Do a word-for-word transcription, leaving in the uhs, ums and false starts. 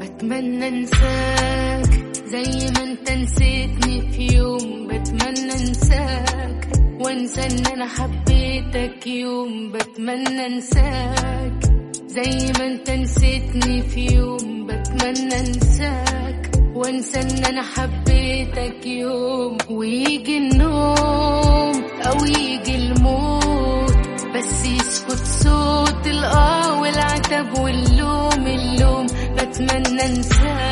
بتمنى انساك زي ما انت نسيتني في يوم، بتمنى انساك وانسى ان انا حبيتك يوم، بتمنى انساك زي ما انت نسيتني في يوم، بتمنى انساك وانسى ان انا حبيتك يوم. ويجي النوم او يجي الموت بس يسكت صوت الاه والعتب واللوم اللوم، بتمنى انساك